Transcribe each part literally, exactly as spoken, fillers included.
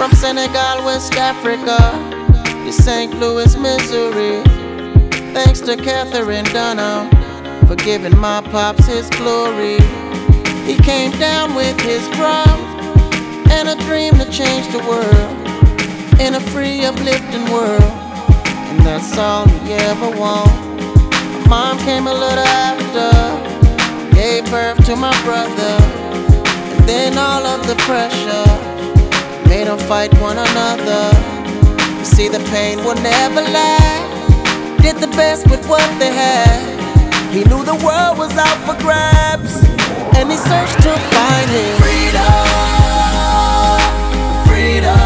from Senegal, West Africa, to Saint Louis, Missouri. Thanks to Catherine Dunham for giving my pops his glory. He came down with his drum and a dream to change the world in a free, uplifting world, and that's all he ever wanted. Mom came a little after, gave birth to my brother, and then all of the pressure made them fight one another. You see, the pain will never last. Did the best with what they had. He knew the world was out for grabs, and he searched to find his freedom, freedom,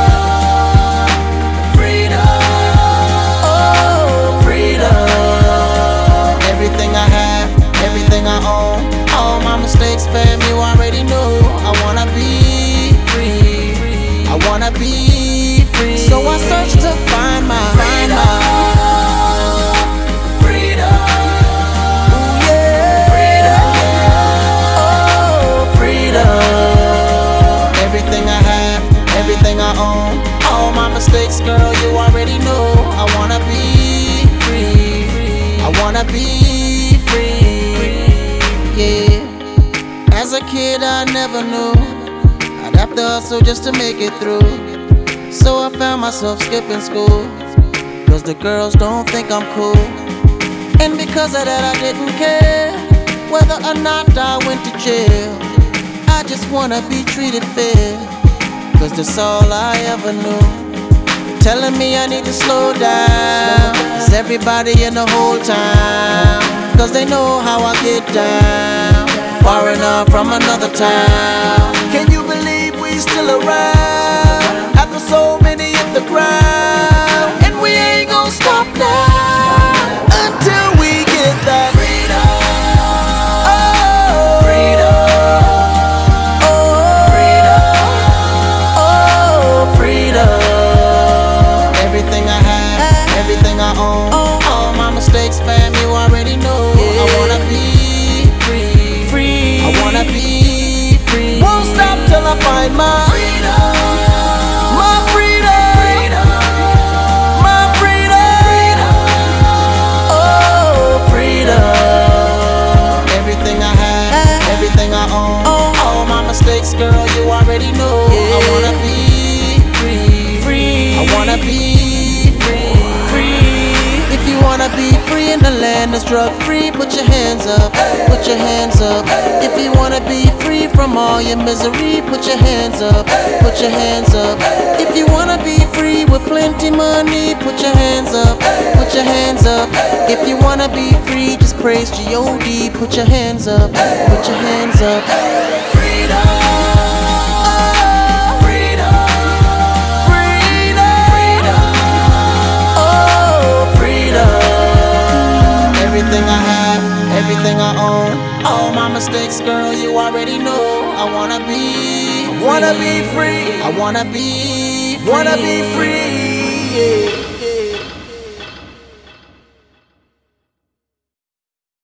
freedom, oh, freedom. Everything I have, everything I own, all my mistakes, fam, you already know. I wanna be free, I wanna be free. So I search to find my freedom. Everything I own, all my mistakes, girl, you already know. I wanna be free, I wanna be free, yeah. As a kid I never knew I'd have to hustle just to make it through. So I found myself skipping school, cause the girls don't think I'm cool. And because of that I didn't care whether or not I went to jail. I just wanna be treated fair, cause that's all I ever knew. Telling me I need to slow down, cause everybody in the whole town, cause they know how I get down, far enough from another town. Can you believe we still around, after so many hit the ground? And we ain't gon' stop now, until we get that freedom. Everything I own, all my mistakes, fam, you already know. I wanna be free, free. I wanna be free. Won't stop till I find my freedom, my freedom, my freedom, oh, freedom. Everything I have, everything I own, all my mistakes, girl, you already know. I wanna be free, free. I wanna be wanna be free in the land that's drug free. Put your hands up, put your hands up. If you wanna be free from all your misery, put your hands up, put your hands up. If you wanna be free with plenty money, put your hands up, put your hands up. If you wanna be free, just praise G O D. Put your hands up, put your hands up. Freedom. Everything I have, everything I own, all my mistakes, girl, you already know. I wanna be, I wanna be free, I wanna be, free. Wanna be free, yeah.